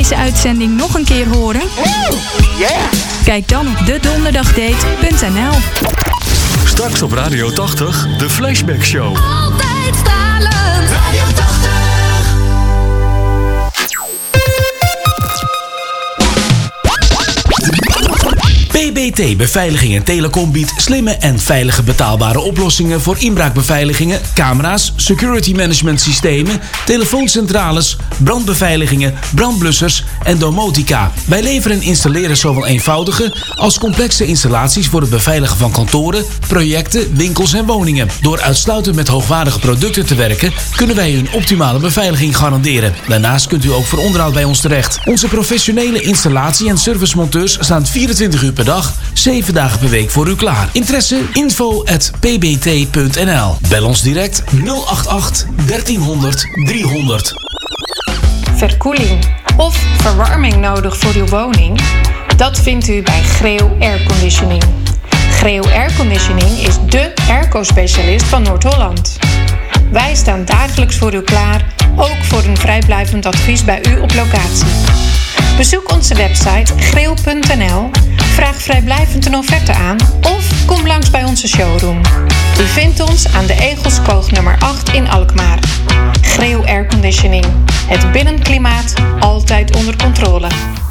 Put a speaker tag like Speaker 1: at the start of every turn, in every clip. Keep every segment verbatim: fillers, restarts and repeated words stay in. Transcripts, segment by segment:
Speaker 1: deze uitzending nog een keer horen?
Speaker 2: Yeah.
Speaker 1: Kijk dan op de donderdagdate punt n l.
Speaker 3: Straks op Radio tachtig, de Flashback Show.
Speaker 4: Altijd stralend. Radio tachtig.
Speaker 5: B B T Beveiliging en Telecom biedt slimme en veilige betaalbare oplossingen voor inbraakbeveiligingen, camera's, security management systemen, telefooncentrales, brandbeveiligingen, brandblussers en domotica. Wij leveren en installeren zowel eenvoudige als complexe installaties voor het beveiligen van kantoren, projecten, winkels en woningen. Door uitsluitend met hoogwaardige producten te werken, kunnen wij u een optimale beveiliging garanderen. Daarnaast kunt u ook voor onderhoud bij ons terecht. Onze professionele installatie- en servicemonteurs staan vierentwintig uur per dag, zeven dagen per week voor u klaar. Interesse? info at p b t punt n l. Bel ons direct nul acht acht dertienhonderd driehonderd.
Speaker 6: Verkoeling of verwarming nodig voor uw woning? Dat vindt u bij Greeuw Airconditioning. Greeuw Airconditioning is dé airco-specialist van Noord-Holland. Wij staan dagelijks voor u klaar, ook voor een vrijblijvend advies bij u op locatie. Bezoek onze website greeuw punt n l, vraag vrijblijvend een offerte aan of kom langs bij onze showroom. U vindt ons aan de Egelskoog nummer acht in Alkmaar. Greeuw Airconditioning. Het binnenklimaat altijd onder controle.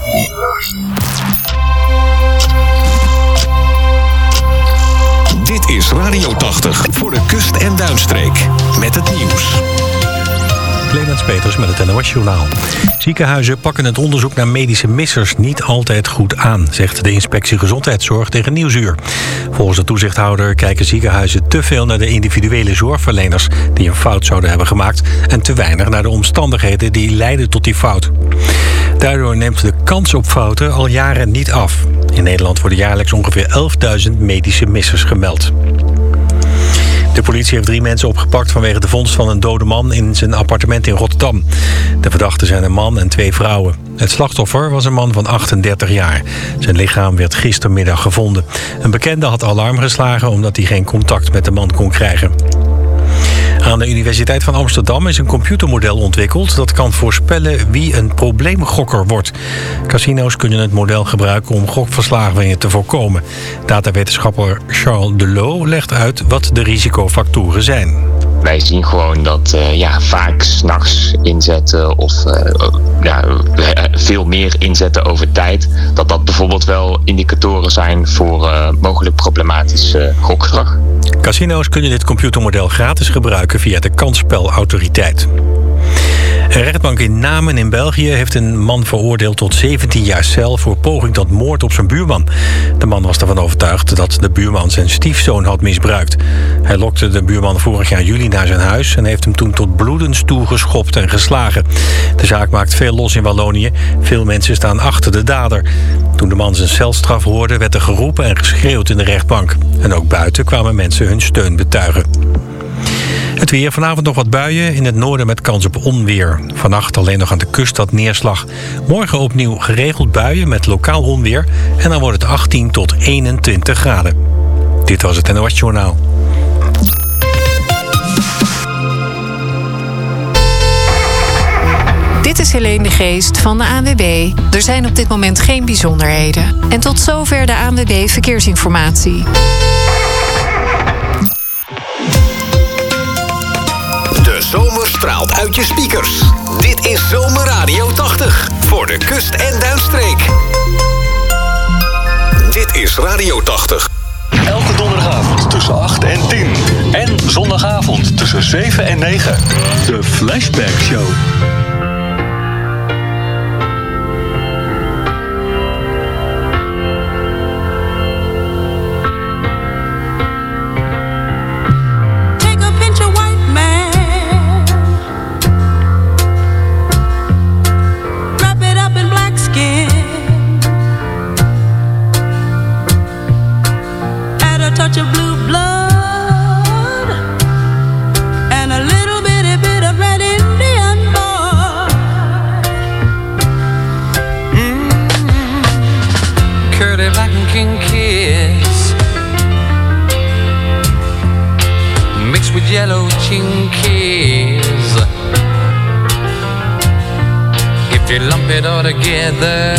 Speaker 7: Dit is Radio tachtig voor de kust- en duinstreek. Met het nieuws.
Speaker 8: Clemens Peters met het N O S-journaal. Ziekenhuizen pakken het onderzoek naar medische missers niet altijd goed aan, zegt de Inspectie Gezondheidszorg tegen Nieuwsuur. Volgens de toezichthouder kijken ziekenhuizen te veel naar de individuele zorgverleners die een fout zouden hebben gemaakt en te weinig naar de omstandigheden die leiden tot die fout. Daardoor neemt de kans op fouten al jaren niet af. In Nederland worden jaarlijks ongeveer elfduizend medische missers gemeld. De politie heeft drie mensen opgepakt vanwege de vondst van een dode man in zijn appartement in Rotterdam. De verdachten zijn een man en twee vrouwen. Het slachtoffer was een man van achtendertig jaar. Zijn lichaam werd gistermiddag gevonden. Een bekende had alarm geslagen omdat hij geen contact met de man kon krijgen. Aan de Universiteit van Amsterdam is een computermodel ontwikkeld dat kan voorspellen wie een probleemgokker wordt. Casino's kunnen het model gebruiken om gokverslavingen te voorkomen. Datawetenschapper Charles Delot legt uit wat de risicofactoren zijn.
Speaker 9: Wij zien gewoon dat uh, ja, vaak 's nachts inzetten of uh, ja, veel meer inzetten over tijd, dat dat bijvoorbeeld wel indicatoren zijn voor uh, mogelijk problematisch uh, gokgedrag.
Speaker 8: Casino's kunnen dit computermodel gratis gebruiken via de kansspelautoriteit. Een rechtbank in Namen in België heeft een man veroordeeld tot zeventien jaar cel voor poging tot moord op zijn buurman. De man was ervan overtuigd dat de buurman zijn stiefzoon had misbruikt. Hij lokte de buurman vorig jaar juli naar zijn huis en heeft hem toen tot bloedens toegeschopt en geslagen. De zaak maakt veel los in Wallonië. Veel mensen staan achter de dader. Toen de man zijn celstraf hoorde, werd er geroepen en geschreeuwd in de rechtbank. En ook buiten kwamen mensen hun steun betuigen. Het weer, vanavond nog wat buien, in het noorden met kans op onweer. Vannacht alleen nog aan de kust wat neerslag. Morgen opnieuw geregeld buien met lokaal onweer en dan wordt het achttien tot eenentwintig graden. Dit was het N O S-journaal.
Speaker 6: Dit is Helene de Geest van de A N W B. Er zijn op dit moment geen bijzonderheden. En tot zover de A N W B Verkeersinformatie.
Speaker 7: De zomer straalt uit je speakers. Dit is Zomerradio tachtig voor de kust- en duinstreek. Dit is Radio tachtig.
Speaker 3: Elke donderdagavond tussen acht en tien. En zondagavond tussen zeven en negen. De Flashback Show.
Speaker 2: you lump it all together,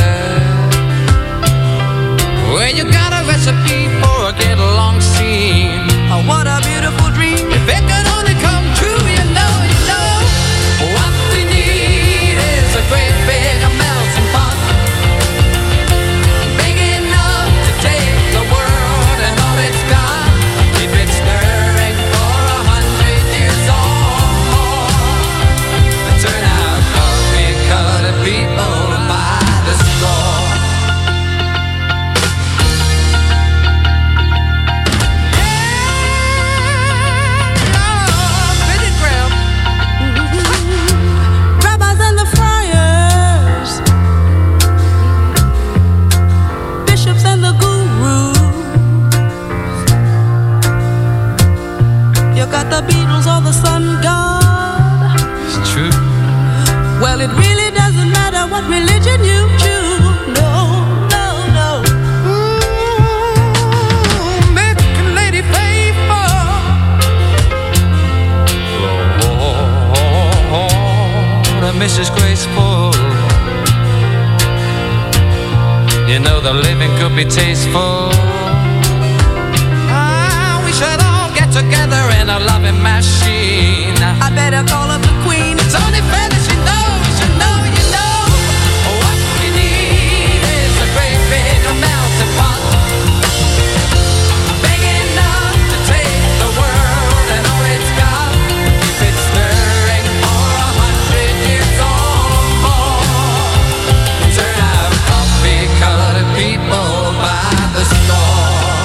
Speaker 2: well, you got a recipe for a get along scene. Oh, what a beautiful dream. If it could only come true, you know, you know. What we need is a great big melting pot, big enough to take the world and all it's got. Keep it stirring for a hundred years or more. Turn out coffee-colored people by the score.
Speaker 10: The Beatles or the sun god.
Speaker 2: It's true.
Speaker 10: Well, it really doesn't matter what religion you choose. No, no, no.
Speaker 2: Mm, making Lady Faithful. Lord, Missus Graceful. You know the living could be tasteful. Ah, we should all get together in a loving machine.
Speaker 10: I better call up the Queen.
Speaker 2: It's only fair that she knows, you know, you know. What we need is a great big melting pot, big enough to take the world and all it's got. Keep it stirring for a hundred years or more. Turn out coffee-colored people by the store.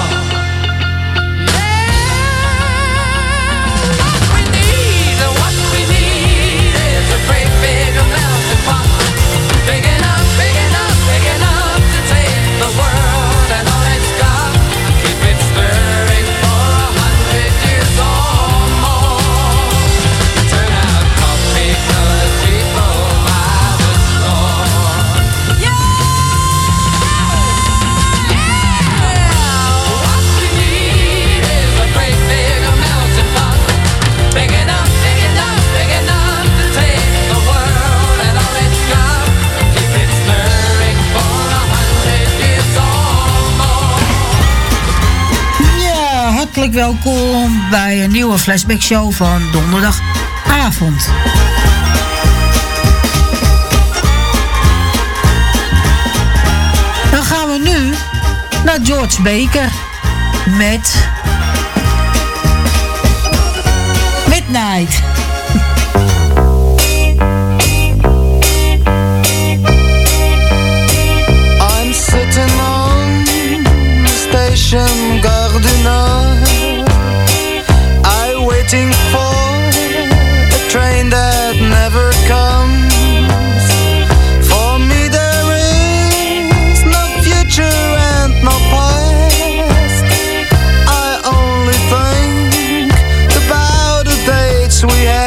Speaker 11: Hartelijk welkom bij een nieuwe Flashback Show van donderdagavond. Dan gaan we nu naar George Baker met Midnight.
Speaker 12: I'm sitting on the station Gare du Nord, I waiting for a train that never comes. For me there is no future and no past. I only think about the dates we had.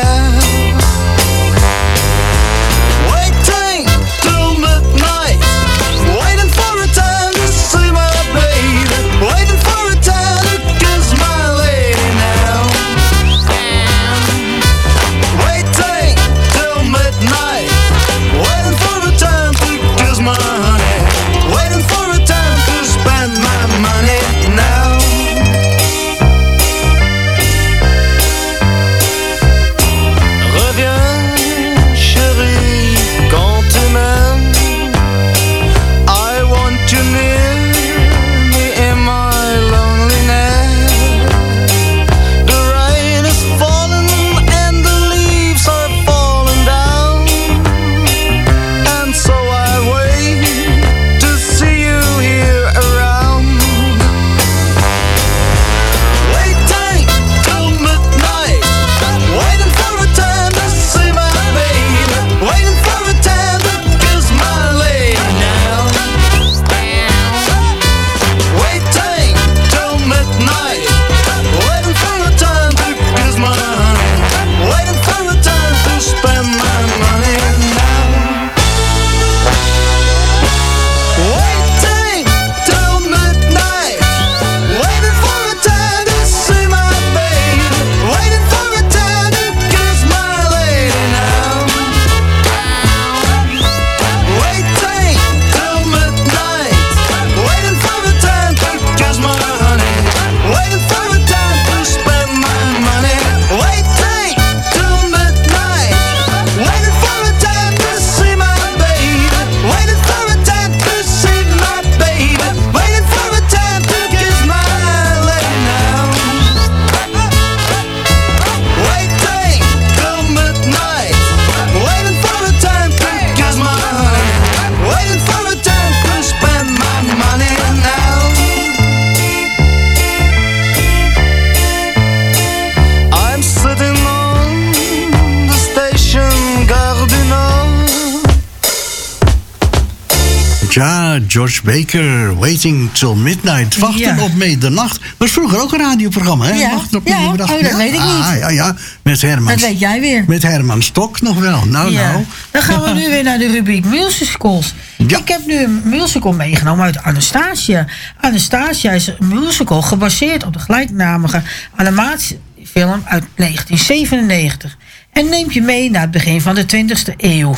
Speaker 13: Ja, George Baker, Waiting Till Midnight. Wachten
Speaker 11: Ja.
Speaker 13: op middernacht. Was vroeger ook een radioprogramma, hè?
Speaker 11: Ja,
Speaker 13: Wachten op
Speaker 11: ja.
Speaker 13: middernacht.
Speaker 11: Oh, dat weet ik niet.
Speaker 13: Ah, ja, ja. Met Herman.
Speaker 11: Dat weet jij weer.
Speaker 13: Met Herman Stok nog wel. Nou,
Speaker 11: Ja.
Speaker 13: nou.
Speaker 11: Dan gaan we nu weer naar de rubriek musicals.
Speaker 13: Ja.
Speaker 11: Ik heb nu een musical meegenomen uit Anastasia. Anastasia is een musical gebaseerd op de gelijknamige animatiefilm uit negentien zevenennegentig. En neemt je mee naar het begin van de twintigste eeuw.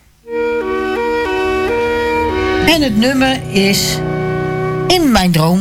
Speaker 11: En het nummer is In Mijn Droom.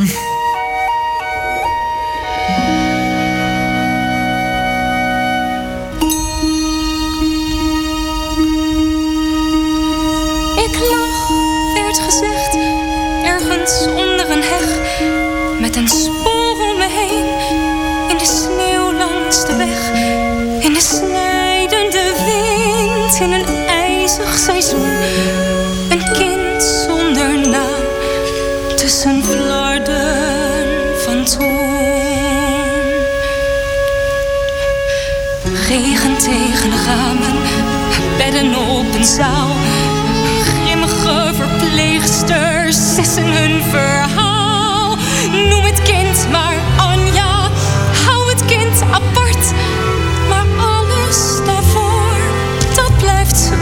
Speaker 14: Ik lag, werd gezegd, ergens onder een heg, met een spoor om me heen, in de sneeuw langs de weg, in de snijdende wind, in een ijzig seizoen, een kind zonder naam, tussen flarden van toen. Regen tegen de ramen, bedden op een zaal, grimmige verpleegsters sissen hun verhaal. Noem het kind maar Anja, hou het kind apart, maar alles daarvoor, dat blijft zwart.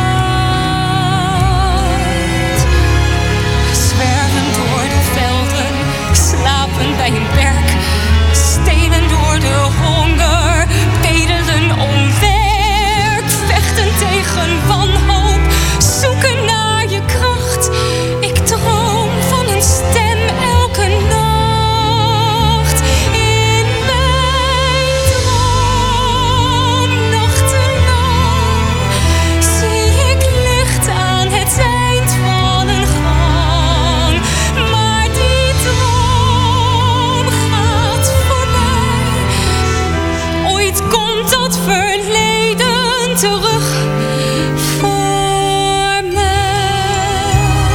Speaker 14: Zwerven door de velden, slapen bij een berk, stelen door de honger, bedelen om werk, vechten tegen wanhoop, zoeken naar je kracht. Ik droom van een stem elke nacht. In mijn droom, nachtenlang, zie ik licht aan het eind van een gang. Maar die droom gaat voorbij. Ooit komt dat verleden terug voor mij.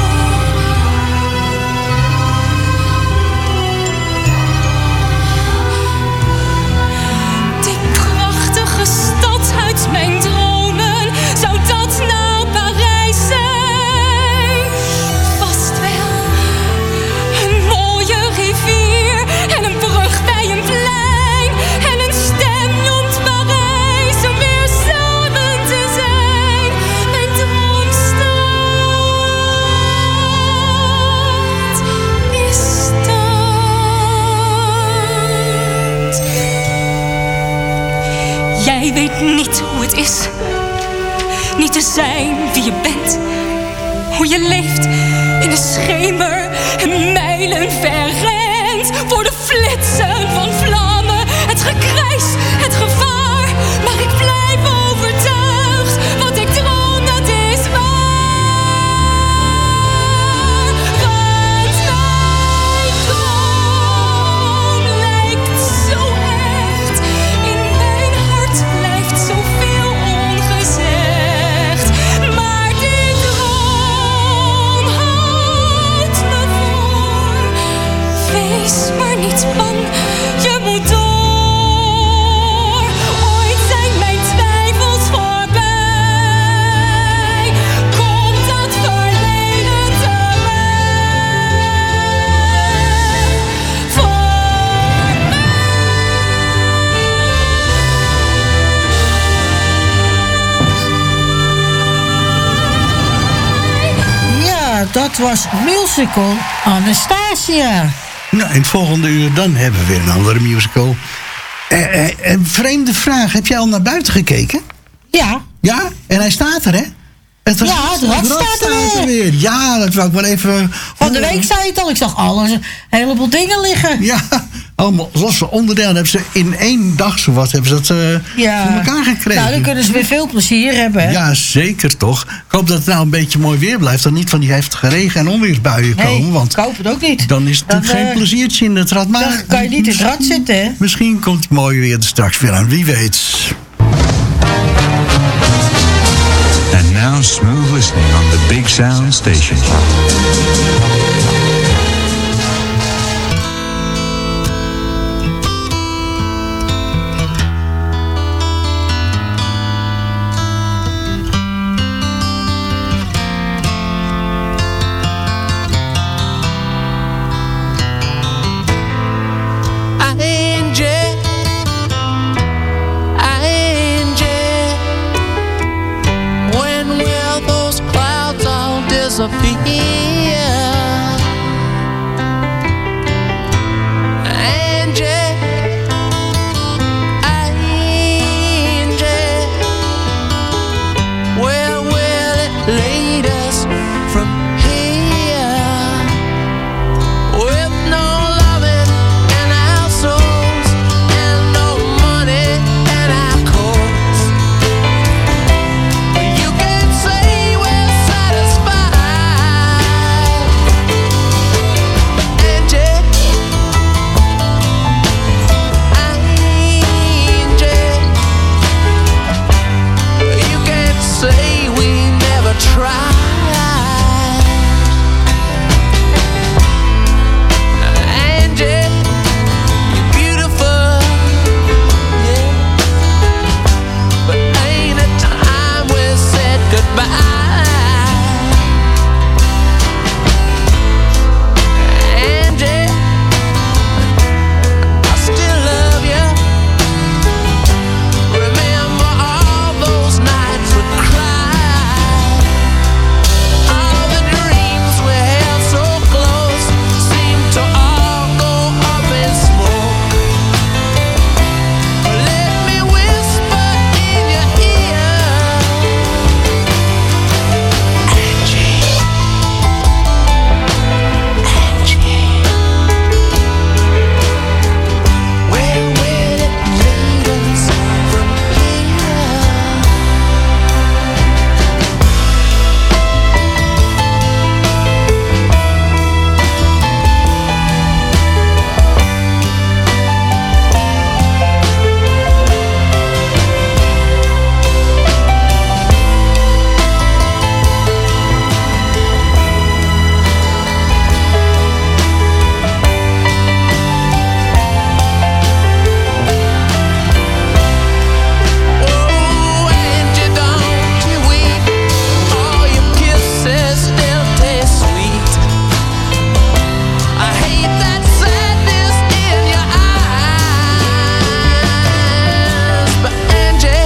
Speaker 14: Die prachtige stad uit mijn dromen, zou dat nou Parijs zijn? Vast wel. Een mooie rivier en een brug bij een plein, en een stem noemt Parijs om weer samen te zijn. Mijn droomstad is stad. Jij weet niet hoe het is, niet te zijn wie je bent. Hoe je leeft in de schemer en mijlen ver rent. Voor de flitsen van vlammen, het gekrijs, het gevaar. Maar ik blijf overtuigd, wat ik droom, dat is waar. Want mijn droom lijkt zo echt. In mijn hart blijft zoveel ongezegd. Maar die droom houdt me voor. Wees maar niet bang, je moet door. Ooit zijn mijn twijfels voorbij. Komt dat verleden terug voor
Speaker 11: Ja, dat was musical Anastasia.
Speaker 13: Nou, in het volgende uur dan hebben we weer een andere musical. Eh, eh, een vreemde vraag. Heb jij al naar buiten gekeken?
Speaker 11: Ja.
Speaker 13: Ja? En hij staat er, hè? Het
Speaker 11: Ja, het rad staat er weer.
Speaker 13: Ja, dat wou ik wel even...
Speaker 11: Van de week zei het al, ik zag alles, een heleboel dingen liggen.
Speaker 13: Ja, allemaal losse onderdelen hebben ze in één dag zowat hebben ze dat eh,
Speaker 11: Ja.
Speaker 13: voor elkaar gekregen.
Speaker 11: Nou, dan kunnen ze weer veel plezier hebben. Hè?
Speaker 13: Ja, zeker toch. Ik hoop dat het nou een beetje mooi weer blijft. Dat niet van die heftige regen- en onweersbuien
Speaker 11: Nee,
Speaker 13: komen. Want
Speaker 11: ik hoop het ook niet.
Speaker 13: dan is het natuurlijk
Speaker 11: Dan,
Speaker 13: geen
Speaker 11: eh,
Speaker 13: pleziertje in het rad. Maar
Speaker 11: Dan kan je niet in het rad zitten, hè?
Speaker 13: misschien komt het mooi weer er straks weer aan. Wie weet.
Speaker 15: And now smooth listening on the Big Sound Station.
Speaker 12: disappear. Angie, Angie, where will it lead us from here? With no loving in our souls and no money in our coats, you can't say we're satisfied. Angie, Angie, you can't say we never tried. Angie, you're beautiful, yeah, but ain't it time we said goodbye? Angie, I still love you. Remember all those nights we cried. All the dreams we held so close seem to all go up in smoke. Let me whisper in your ear, Angie, Angie, where will it lead us from here? Oh, Angie, don't you weep. All your kisses still taste sweet. I hate that sadness in your eyes, but Angie,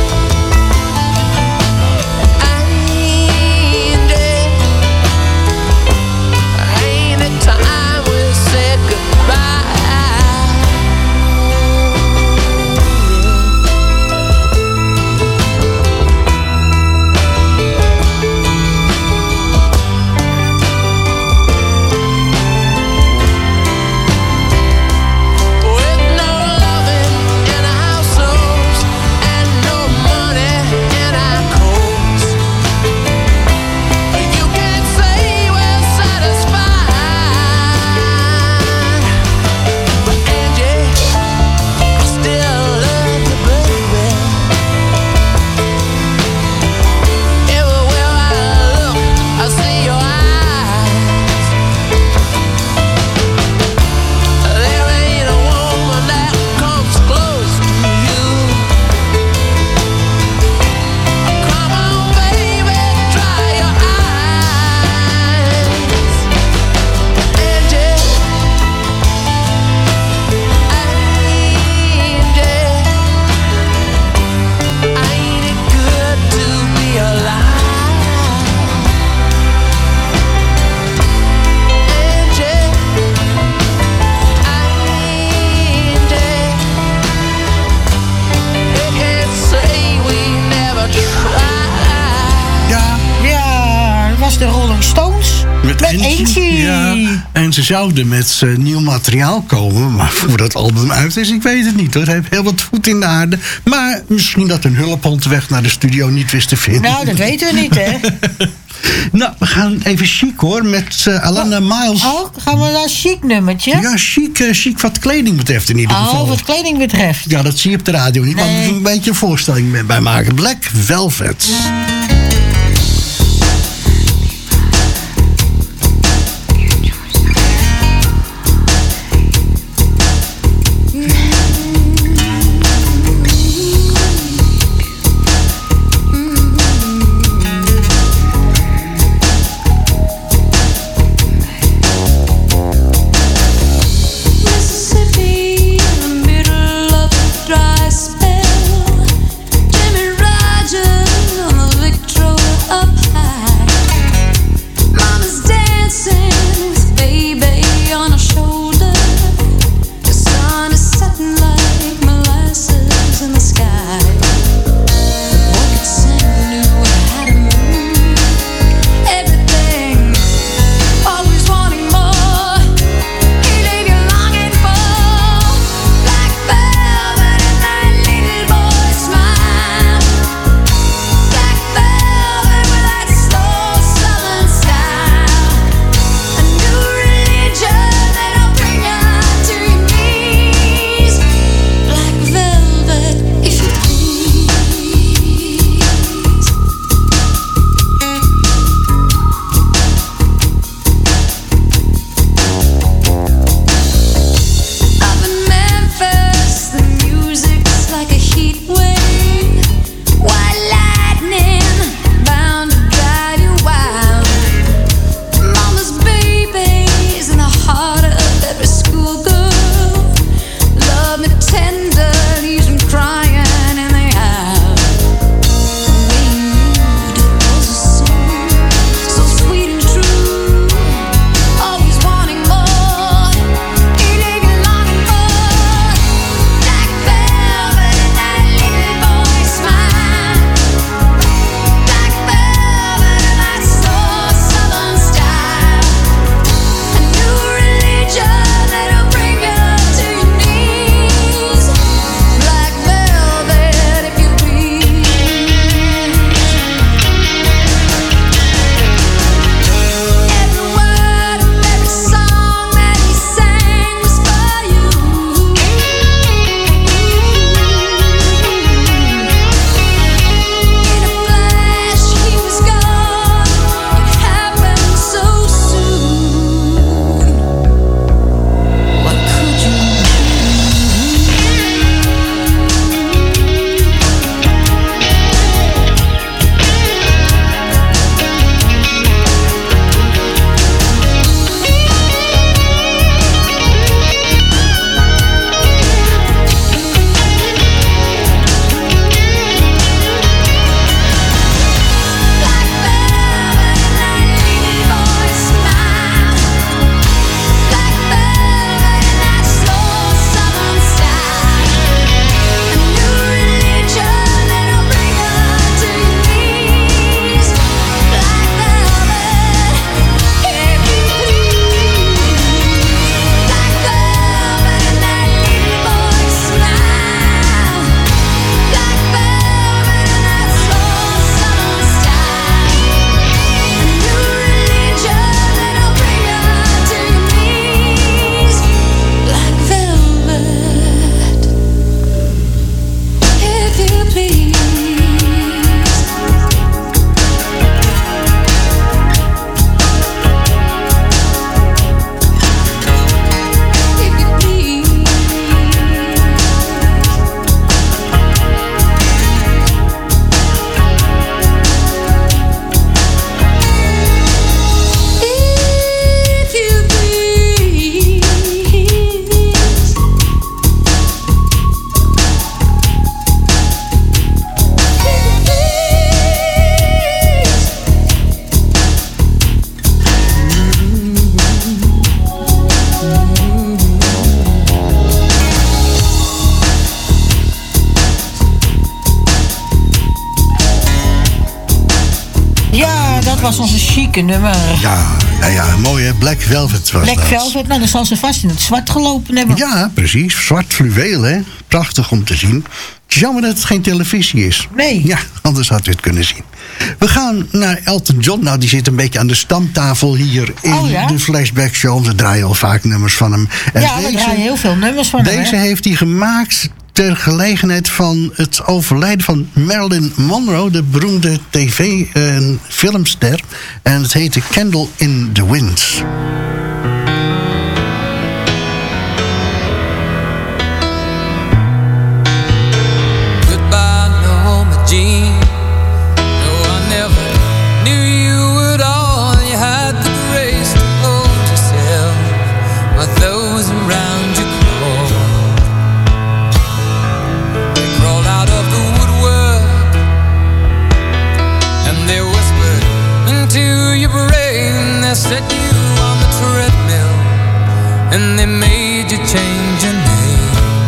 Speaker 12: Angie, ain't it time we said goodbye? With no loving in our souls and no money in our coats, you can't say we're satisfied. But Angie, I still love you, baby. Everywhere I look, I see your eyes. There ain't a woman that comes close to you. Come on, baby, dry your eyes. Angie, Angie, ain't it good to be alive? Angie, Angie, you can't say we never tried.
Speaker 13: Ja,
Speaker 11: Ja, dat was de Rolling Stones.
Speaker 13: met,
Speaker 11: Angie.
Speaker 13: Ja, en ze zouden met uh, nieuw materiaal komen, maar voor dat album uit is, ik weet het niet hoor. Hij heeft heel wat voet in de aarde. Maar misschien dat een hulphond de weg naar de studio niet wist te vinden.
Speaker 11: Nou, dat weten we niet, hè?
Speaker 13: Nou, we gaan even chic hoor, met uh, Alana Miles.
Speaker 11: Oh, gaan we naar een chic nummertje?
Speaker 13: Ja, chic, uh, chic wat kleding betreft in ieder geval.
Speaker 11: Oh, wat kleding betreft.
Speaker 13: Ja, dat zie je op de radio niet, maar
Speaker 11: Nee.
Speaker 13: we moeten een beetje een voorstelling bij maken. Black Velvet.
Speaker 10: Mississippi, in the middle of a dry spell. Jimmy Rogers on the Victory
Speaker 11: was onze chique nummer.
Speaker 13: Ja, ja, ja, mooi hè. Black Velvet was
Speaker 11: Black
Speaker 13: dat.
Speaker 11: Velvet, nou dan zal ze vast in het zwart gelopen hebben.
Speaker 13: Ja, precies. Zwart fluweel, hè. Prachtig om te zien. Het is jammer dat het geen televisie is.
Speaker 11: Nee.
Speaker 13: Ja, anders had u het kunnen zien. We gaan naar Elton John. Nou, die zit een beetje aan de stamtafel hier in
Speaker 11: oh, ja?
Speaker 13: de Flashback Show. We draaien al vaak nummers van hem. En
Speaker 11: ja, we draaien heel veel nummers van
Speaker 13: deze
Speaker 11: hem.
Speaker 13: Deze heeft hij gemaakt ter gelegenheid van het overlijden van Marilyn Monroe, de beroemde tv- en filmster. En het heette Candle in the Wind.
Speaker 2: Goodbye, Norma Jean. No, I never knew you at all. You had the grace to hold yourself while those around you crawled. They crawled out of the woodwork and they whispered into your brain. They set you on the treadmill and they made you change your name.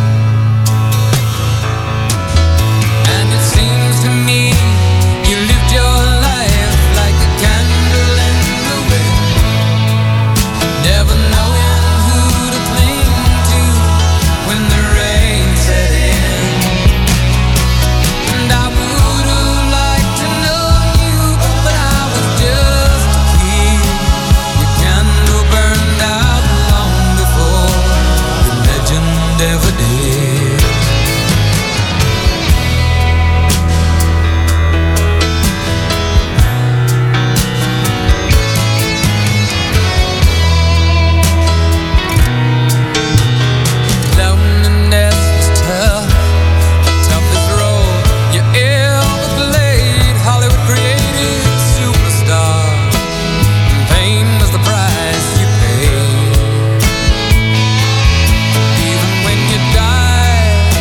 Speaker 2: And it seems to me you lived your life like a candle in the wind, never knowing who to cling to when the rain set in. And I would have liked to know you, but I was just a kid. Your candle burned out long before the legend ever did. Loneliness was tough, the toughest road you ever played. Hollywood created superstar, and pain was the price you paid. Even when you died,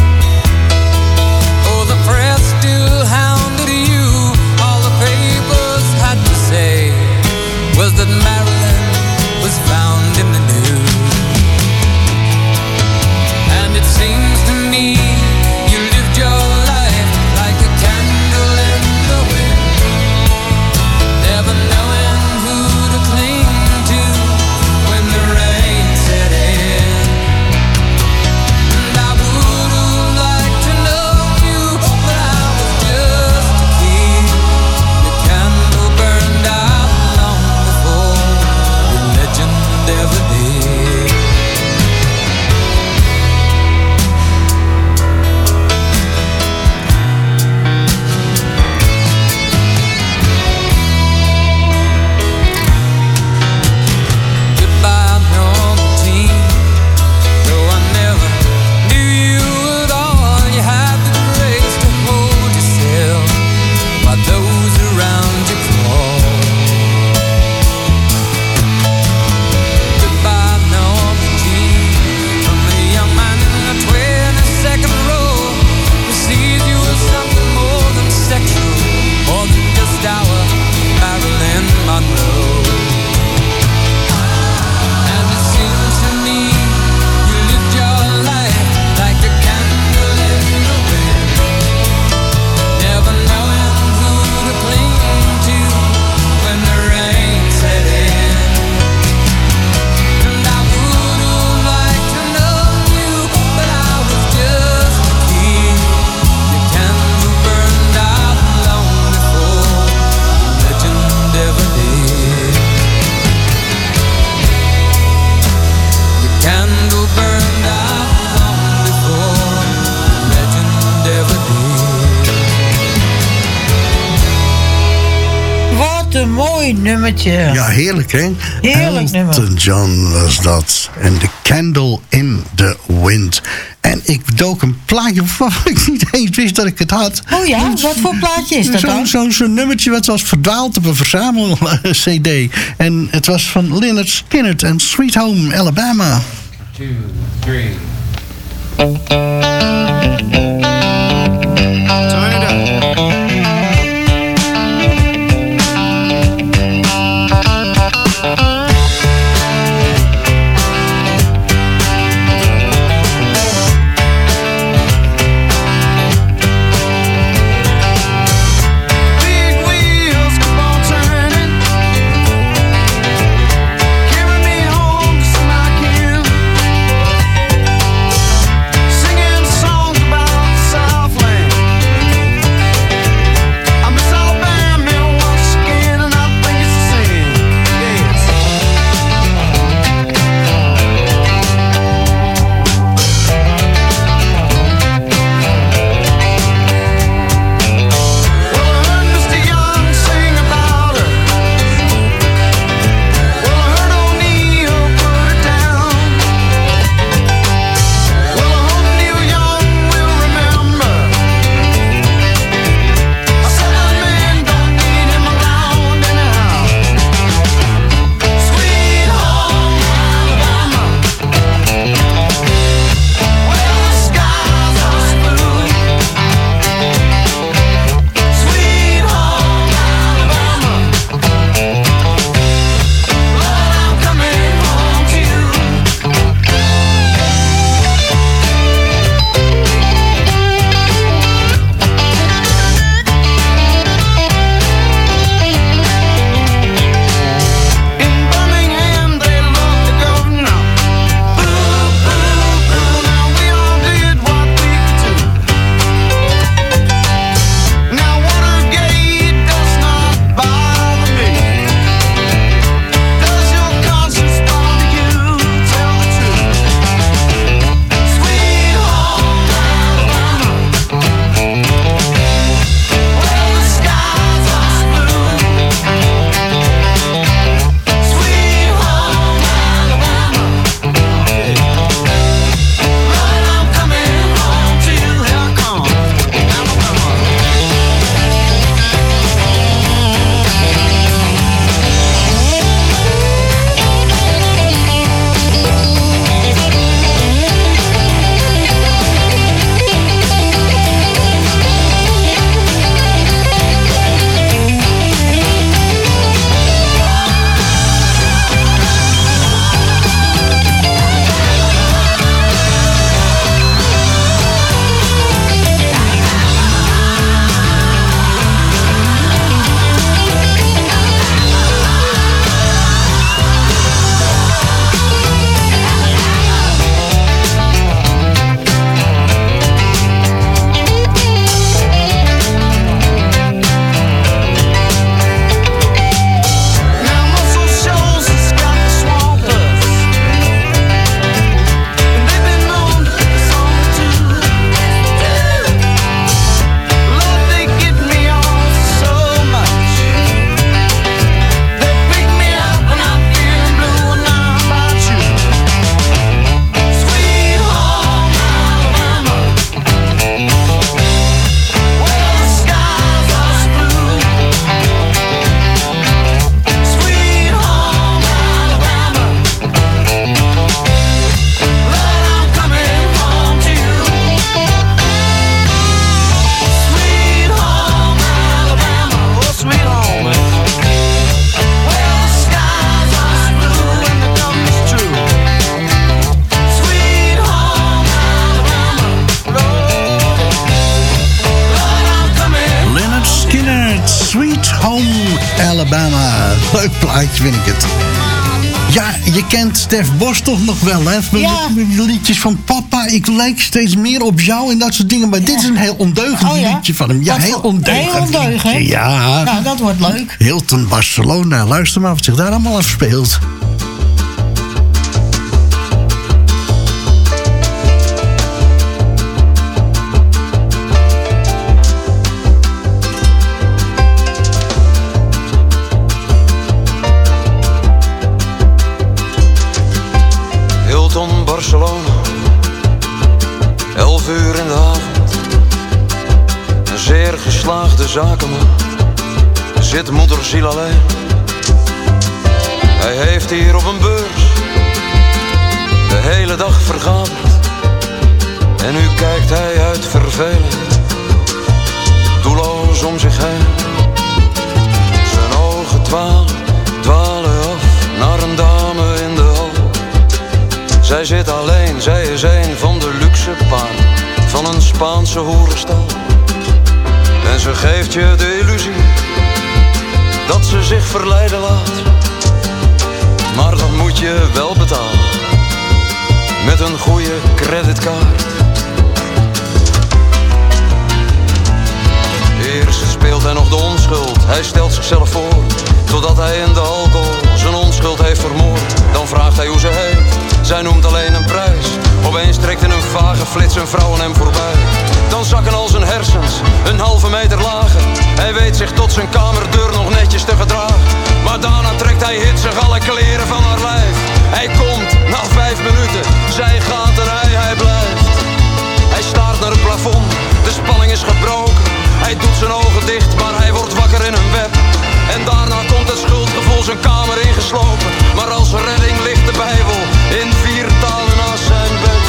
Speaker 2: oh, the press still hounded you. All the papers had to say was that Marilyn was found in the news. And it seems to me you lived your life like a candle in the wind, never knowing who to cling to when the rain set in. And I would have liked to know you, but I was just a kid. Your candle burned out long before the legend ever did. Goodbye, Norma Jean. Though I never knew you at all, you had the grace to hold yourself while those around you crawled. Goodbye, Norma Jean. From the young man in the twenty-second row who sees you as something more than sexual, more than just our Marilyn Monroe. And it seems to me you lived your life like a candle in the wind, never knowing who to cling to when the rain set in. And I would have liked to know you, but I was just a kid. Your candle burned out long before the legend ever did. Your candle burned out long before the legend ever did.
Speaker 11: Wat een mooi nummertje.
Speaker 13: Ja, heerlijk hè?
Speaker 11: Heerlijk nummer.
Speaker 13: Elton John was dat. En The Candle in the Wind. En ik dook een plaatje waarvan ik niet eens wist dat ik het had.
Speaker 11: Oh ja, wat voor plaatje is dat
Speaker 13: Zo'n
Speaker 11: dan?
Speaker 13: zo, zo'n nummertje wat was verdwaald op een verzamel-cd. En het was van Lynyrd Skynyrd en Sweet Home Alabama.
Speaker 2: Two, three. Turn it up. Big wheels keep on turning.
Speaker 13: plaatje vind ik het. Ja, je kent Stef Bos toch nog wel, hè? Met
Speaker 11: Ja.
Speaker 13: de liedjes van papa, ik lijk steeds meer op jou en dat soort dingen. Maar dit is een heel ondeugend
Speaker 11: Oh ja?
Speaker 13: liedje van hem. Ja,
Speaker 11: Wat
Speaker 13: heel
Speaker 11: voor-
Speaker 13: ondeugend.
Speaker 11: heel ondeugend?
Speaker 13: liedje, Ja.
Speaker 11: Nou, dat wordt leuk.
Speaker 13: Hilton Barcelona. Luister maar wat zich daar allemaal afspeelt.
Speaker 16: Hilton Barcelona, elf uur in de avond. Een zeer geslaagde zakenman, zit moederziel alleen. Hij heeft hier op een beurs de hele dag vergaderd. En nu kijkt hij uit verveling, doelloos om zich heen. Zijn ogen dwalen, dwalen af naar een dame in de hal. Zij zit alleen, zij is een van de luxe paren van een Spaanse hoerenstal. En ze geeft je de illusie dat ze zich verleiden laat. Maar dan moet je wel betalen met een goede creditcard. Eerst speelt hij nog de onschuld, hij stelt zichzelf voor, totdat hij in de alcohol zijn onschuld heeft vermoord. Dan vraagt hij hoe ze heet, zij noemt alleen een prijs. Opeens trekt in een vage flits een vrouw aan hem voorbij. Dan zakken al zijn hersens een halve meter lager. Hij weet zich tot zijn kamerdeur nog netjes te gedragen. Maar daarna trekt hij hitsig alle kleren van haar lijf. Hij komt na vijf minuten, zij gaat en hij, hij blijft. Hij staart naar het plafond, de spanning is gebroken. Hij doet zijn ogen dicht, maar hij wordt wakker in een web. En daarna komt het schuldgevoel zijn kamer ingeslopen. Maar als redding ligt de Bijbel in vier talen naast zijn bed.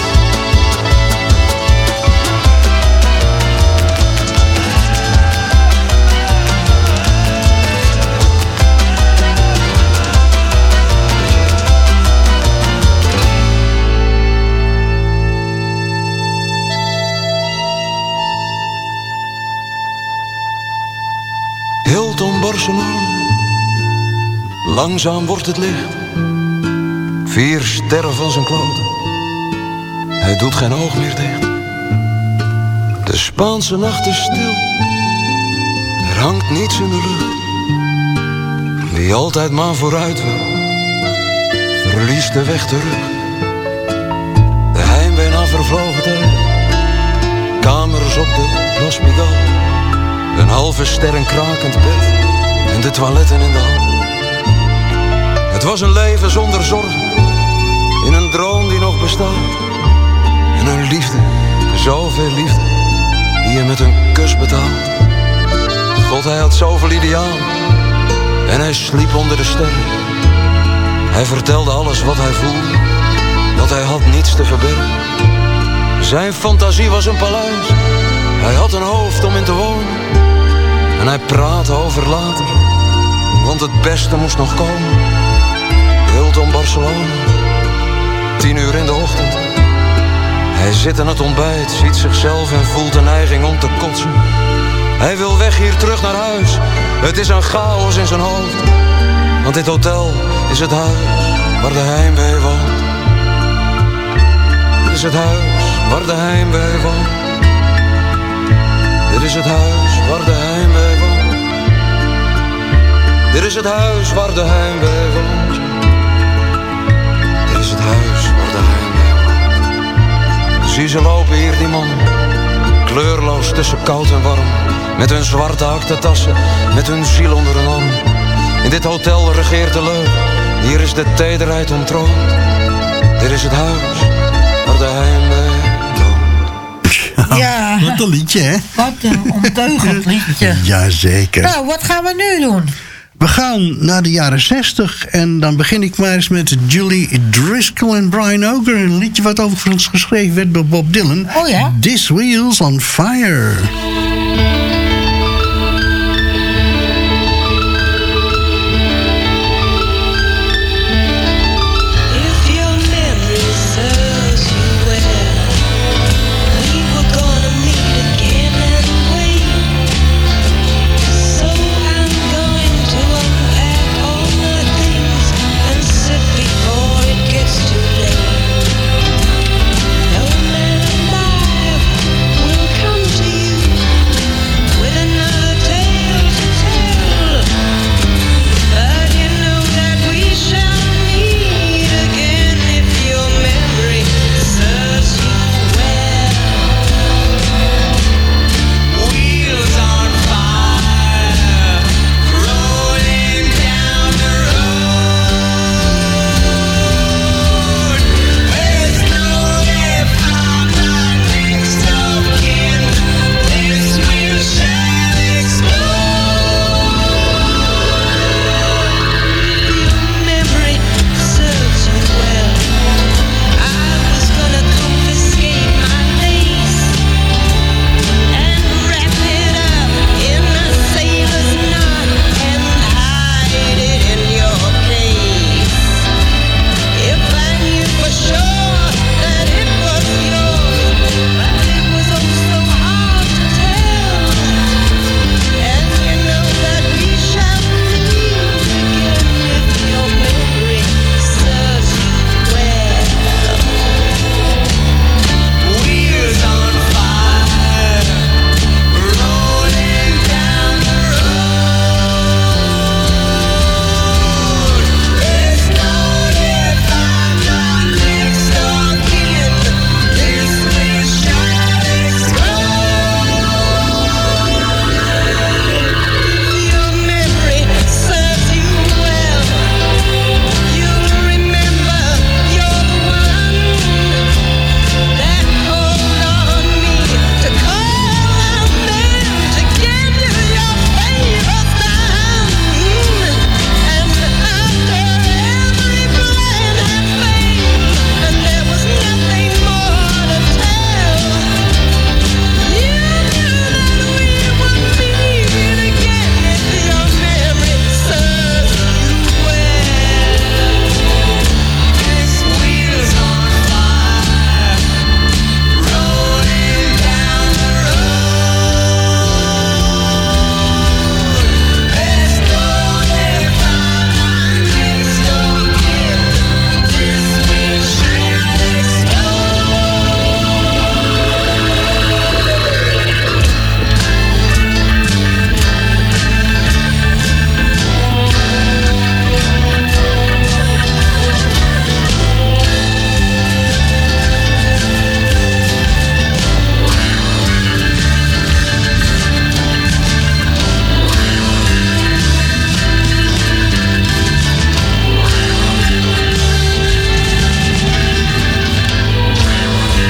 Speaker 16: Hilton Barcelona, langzaam wordt het licht. Vier sterren van zijn kloten, hij doet geen oog meer dicht. De Spaanse nacht is stil, er hangt niets in de lucht. Wie altijd maar vooruit wil, verliest de weg terug. De heimwee naar vervlogen tijd, kamers op de Las Pigalle. Een halve ster, een krakend bed en de toiletten in de hal. Het was een leven zonder zorgen, in een droom die nog bestaat. En een liefde, zoveel liefde, die je met een kus betaalt. God, hij had zoveel ideaal en hij sliep onder de sterren. Hij vertelde alles wat hij voelde, dat hij had niets te verbergen. Zijn fantasie was een paleis, hij had een hoofd om in te wonen. En hij praatte over later, want het beste moest nog komen. Hilton Barcelona, tien uur in de ochtend. Hij zit aan het ontbijt, ziet zichzelf en voelt de neiging om te kotsen. Hij wil weg hier terug naar huis, het is een chaos in zijn hoofd. Want dit hotel is het huis waar de heimwee woont. Dit is het huis waar de heimwee woont. Dit is het huis waar de heimwee woont. Dit is het huis waar de heimwee woont. Dit is het huis waar de heimwee woont. Zie ze lopen hier, die mannen, kleurloos tussen koud en warm. Met hun zwarte akten-tassen, met hun ziel onder hun arm. In dit hotel regeert de leugen, hier is de tederheid ontroond. Dit is het huis waar de heimwee.
Speaker 11: Ja.
Speaker 13: Wat een liedje, hè?
Speaker 11: Wat een ondeugend liedje.
Speaker 13: Jazeker.
Speaker 11: Nou, wat gaan we nu doen?
Speaker 13: We gaan naar de jaren zestig en dan begin ik maar eens met Julie Driscoll en Brian Auger. Een liedje wat overigens geschreven werd door Bob Dylan.
Speaker 11: Oh ja?
Speaker 13: This Wheel's on Fire.
Speaker 17: So I'm going to unpack all my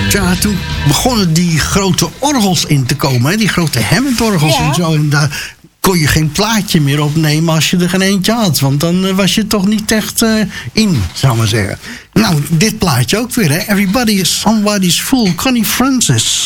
Speaker 13: Ja, toen begonnen die grote orgels in te komen. Hè? Die grote Hammond-orgels
Speaker 11: Ja.
Speaker 13: en zo. En daar kon je geen plaatje meer opnemen als je er geen eentje had. Want dan uh, was je toch niet echt uh, in, zou ik maar zeggen. Nou, dit plaatje ook weer, hè. Everybody is Somebody's Fool. Connie Francis.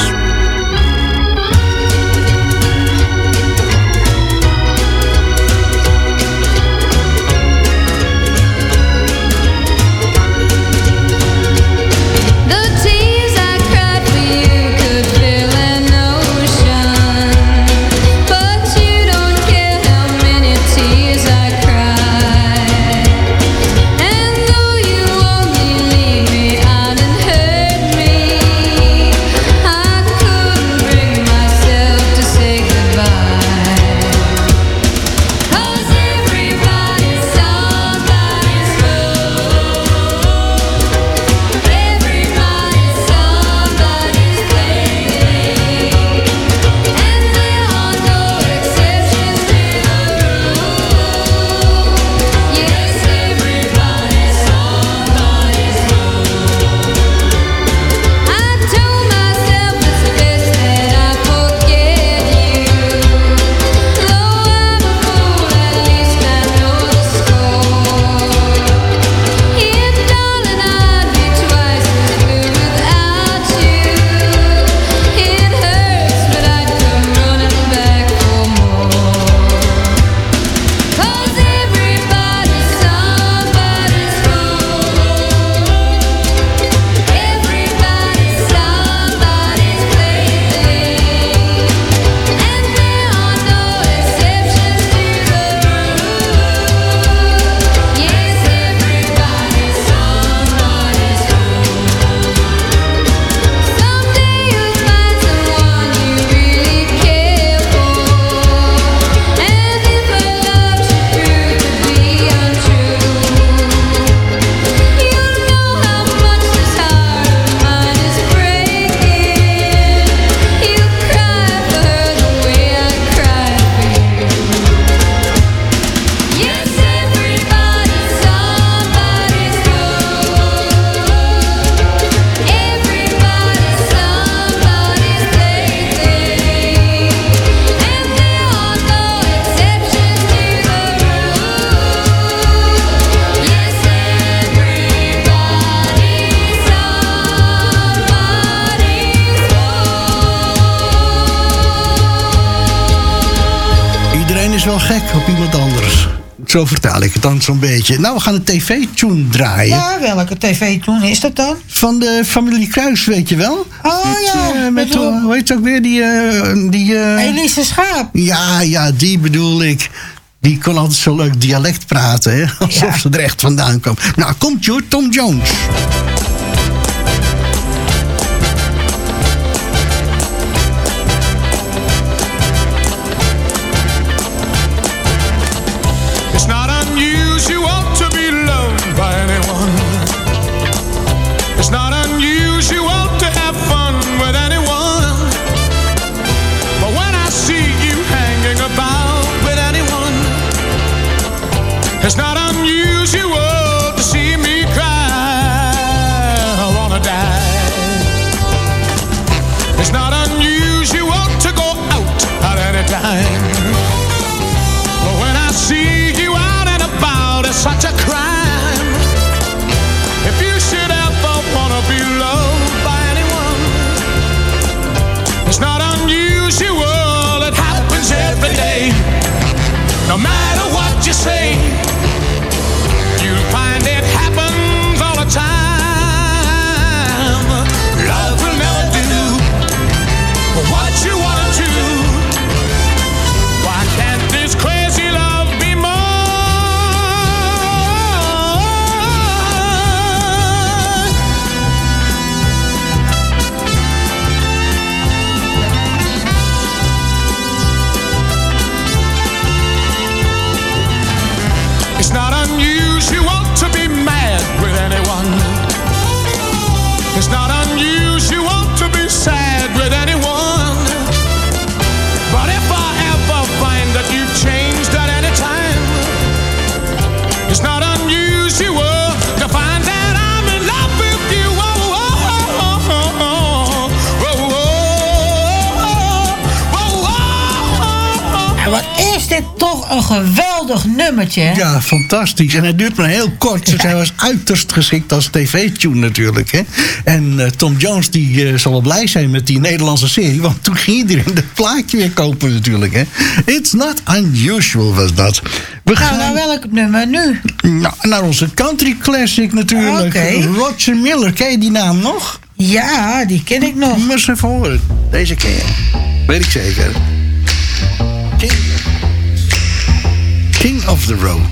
Speaker 4: The tears I cried for you could fill an ocean, but you don't care how many tears I cried. And though you only leave me out and hurt me, I couldn't bring myself to say goodbye. 'Cause everybody's somebody's fool. Everybody's somebody's plaything, and there are no exceptions to the rule. Yes, everybody's somebody's fool. I told myself it's best that I forget you. Though I'm a fool, at least I know the score. Yeah, darling, I'd be twice as blue without you. It hurts, but I'd come running back for more. 'Cause everybody's somebody's fool. Everybody's somebody's plaything, and there are no exceptions to the rule. Yes, everybody's somebody's fool. Someday you'll find someone you really care for, and if her love should prove to be untrue, you'll know how much this heart of mine is breaking. You'll cry for her the way I cried for you. Yes, everybody's somebody's fool. Everybody's somebody's plaything, and there are no exceptions to the rule. Yes, everybody's somebody's
Speaker 13: Iedereen is wel gek op iemand anders. Zo vertaal ik het dan zo'n beetje. Nou, we gaan een tv-tune draaien.
Speaker 11: Ja, welke tv-tune is dat dan?
Speaker 13: Van de familie Kruis, weet je wel?
Speaker 11: Oh
Speaker 13: met,
Speaker 11: ja,
Speaker 13: eh, met,
Speaker 11: met-
Speaker 13: eh, hoe heet het ook weer? Die, eh, die, eh,
Speaker 11: Elise Schaap.
Speaker 13: Ja, ja, die bedoel ik. Die kon altijd zo leuk dialect praten, hè? Alsof ze er echt vandaan kwam. Nou, komt joh, Tom Jones.
Speaker 17: It's not unusual to be loved by anyone. It's not unusual to have fun with anyone. But when I see you hanging about with anyone, it's not unusual to see me cry. I wanna die. It's not unusual to go out at any time. But when I see you out and about, it's such a crime. If you should ever wanna be loved by anyone, it's not unusual, it happens every day. No matter what you say, you
Speaker 11: dit toch een geweldig nummertje, hè?
Speaker 13: Ja, fantastisch. En hij duurt maar heel kort. Dus hij was uiterst geschikt als tv-tune natuurlijk. Hè? En uh, Tom Jones die, uh, zal wel blij zijn met die Nederlandse serie. Want toen ging iedereen het plaatje weer kopen natuurlijk. Hè? It's not unusual was dat. We gaan
Speaker 11: nou, naar welk nummer nu?
Speaker 13: Nou, naar onze country classic natuurlijk.
Speaker 11: Okay.
Speaker 13: Roger Miller, ken je die naam nog?
Speaker 11: Ja, die ken ik nog.
Speaker 13: Moet eens even horen. Deze ken je. Weet ik zeker. King, King of the Road.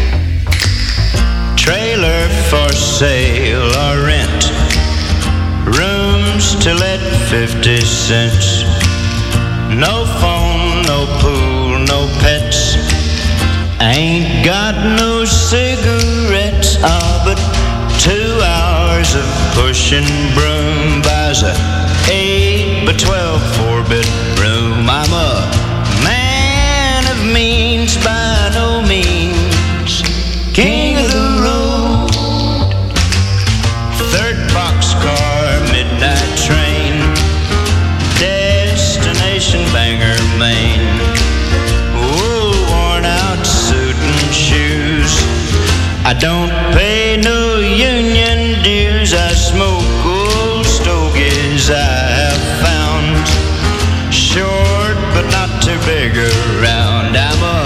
Speaker 18: Trailer for sale or rent. Rooms to let fifty cents. No phone, no pool, no pets. Ain't got no cigarettes. Ah, but two hours of pushing broom buys a eight by twelve four bedroom. I'm a man of means by no means. King of the road. Third boxcar, midnight train. Destination Bangor, Maine. Oh, worn out suit and shoes. I don't pay no union dues. I smoke old stogies I have found. Short but not too big around. I'm a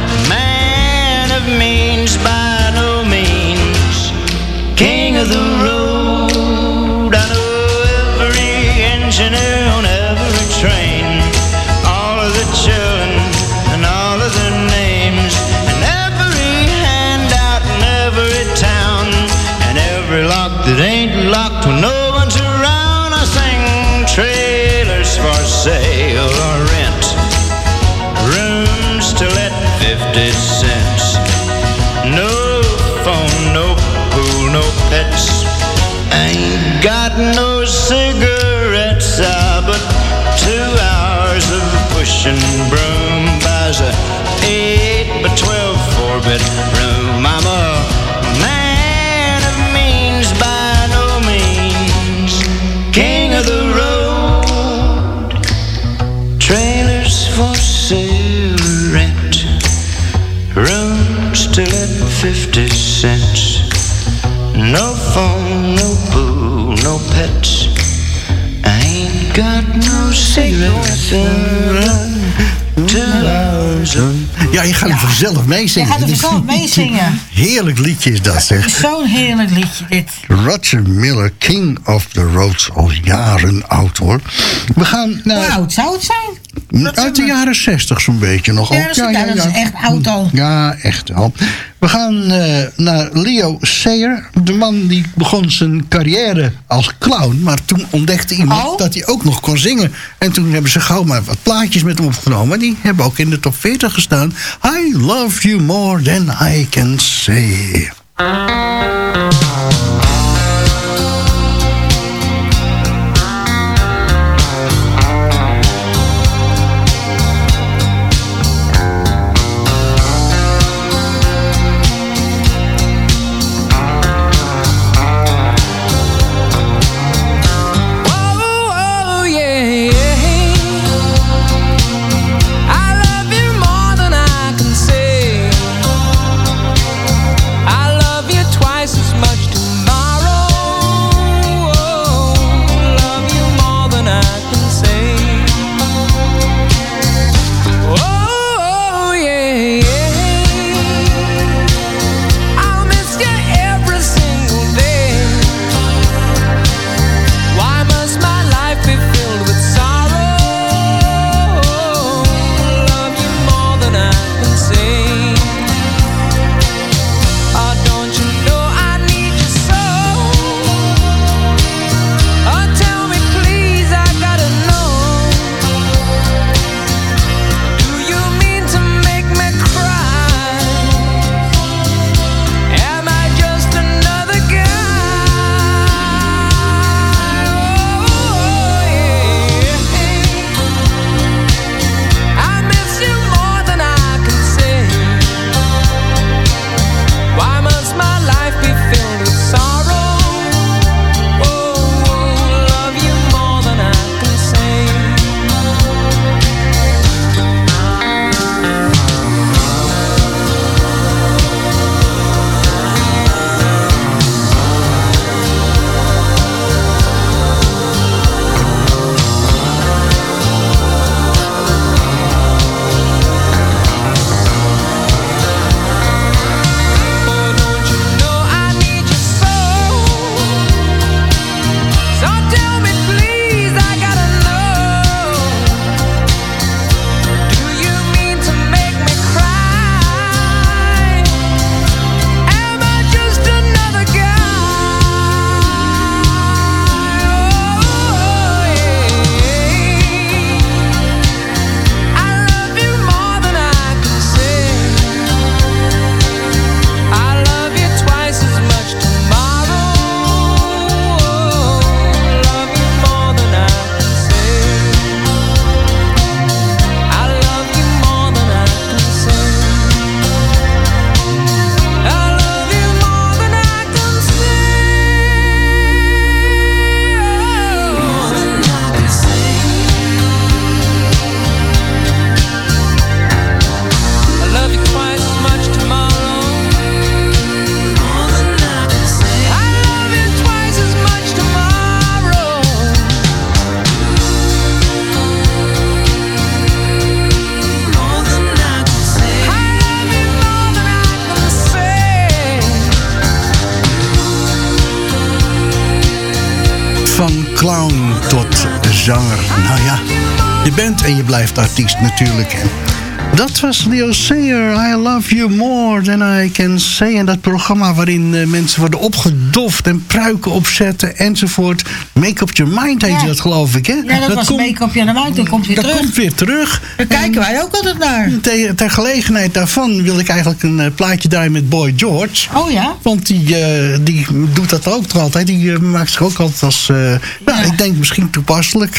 Speaker 18: man of means by no means. King of the road. I know every engineer on every train. All of the children and all of their names. And every handout in every town. And every lock that ain't locked when no one's around. I sing trailers for sale or rent. Rooms to let fifty cents. No phone, no pool, no pets. Ain't got no cigarettes. Ah, but two hours of pushing broom buys a eight by twelve four bedroom. I'm a man of means by no means. King of the road. Trailers for sale or rent. Rooms to let fifty cents. No phone, no pool, no pets. I ain't got no cigarettes. Two hours of...
Speaker 13: Ja, je gaat er vanzelf meezingen.
Speaker 11: Je gaat er vanzelf meezingen.
Speaker 13: Heerlijk liedje is dat, zeg.
Speaker 11: Zo'n heerlijk liedje, dit.
Speaker 13: Roger Miller, King of the Road, al jaren oud hoor. We gaan naar...
Speaker 11: Hoe oud zou het zijn?
Speaker 13: Uit de jaren zestig zo'n beetje nog.
Speaker 11: Ja, dat is, ja, ja, dat is echt oud al.
Speaker 13: Ja, echt al. We gaan uh, naar Leo Sayer. De man die begon zijn carrière als clown. Maar toen ontdekte iemand oh. dat hij ook nog kon zingen. En toen hebben ze gauw maar wat plaatjes met hem opgenomen. Die hebben ook in de top veertig gestaan. I love you more than I can say.
Speaker 10: I
Speaker 13: van clown tot zanger. Nou ja, je bent en je blijft artiest natuurlijk. Hè. Dat was Leo Sayer, I Love You More Than I Can Say. En dat programma waarin uh, mensen worden opgedoft en pruiken opzetten enzovoort. Make Up Your Mind heet
Speaker 11: Ja.
Speaker 13: dat, geloof ik, hè?
Speaker 11: Ja, dat, was
Speaker 13: komt-
Speaker 11: Make Up Your Mind, dat komt weer
Speaker 13: dat
Speaker 11: terug.
Speaker 13: komt weer terug.
Speaker 11: Daar kijken wij ook altijd naar.
Speaker 13: Ter, ter gelegenheid daarvan wil ik eigenlijk een uh, plaatje draaien met Boy George.
Speaker 11: Oh ja?
Speaker 13: Want die, uh, die doet dat ook toch altijd. Die uh, maakt zich ook altijd als, uh, nou, ik denk misschien toepasselijk.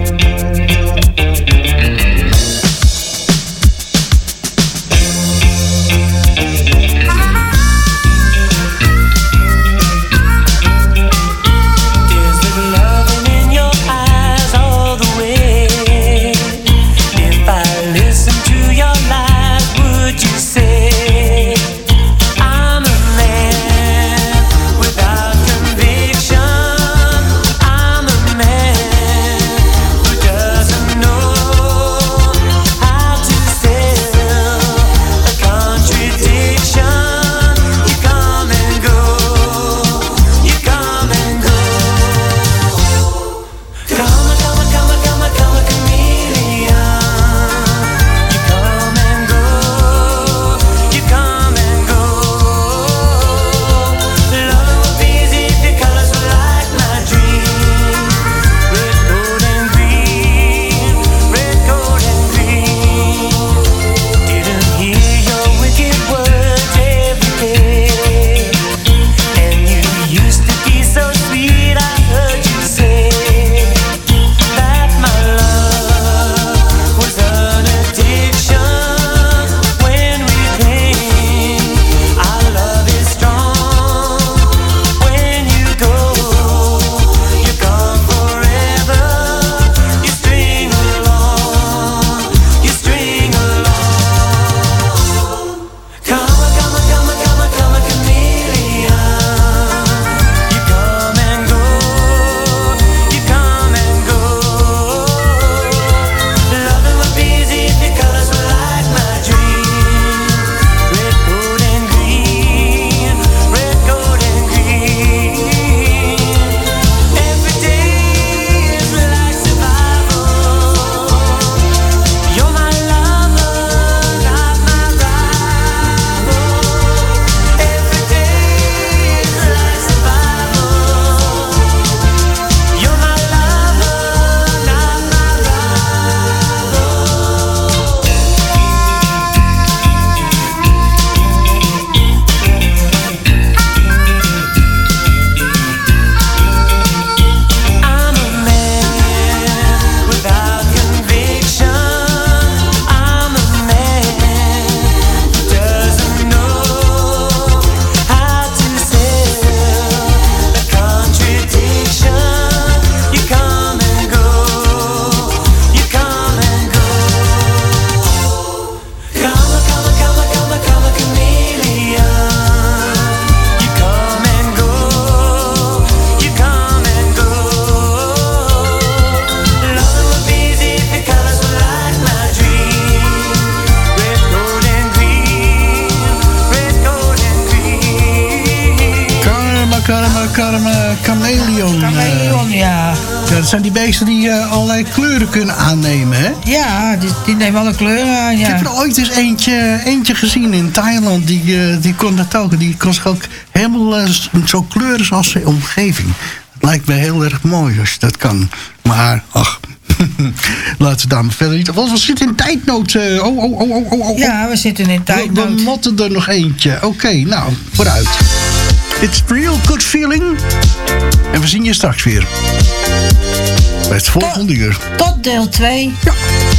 Speaker 13: Chameleon.
Speaker 11: Chameleon, ja.
Speaker 13: Ja, dat zijn die beesten die uh, allerlei kleuren kunnen aannemen, hè?
Speaker 11: Ja, die, die nemen alle kleuren aan, ja.
Speaker 13: Ik heb er ooit eens eentje, eentje gezien in Thailand. Die, uh, die kon dat ook. Die kon zich ook helemaal uh, zo kleuren als zijn omgeving. Het lijkt me heel erg mooi als je dat kan. Maar, ach... Laten we daar maar verder niet. Want we zitten in tijdnood. Uh, oh, oh, oh, oh, oh.
Speaker 11: Ja, we zitten in tijdnood.
Speaker 13: We, we motten er nog eentje. Oké, okay, nou, vooruit. It's real good feeling. En we zien je straks weer. Bij het volgende uur.
Speaker 11: Tot deel twee.
Speaker 13: Ja.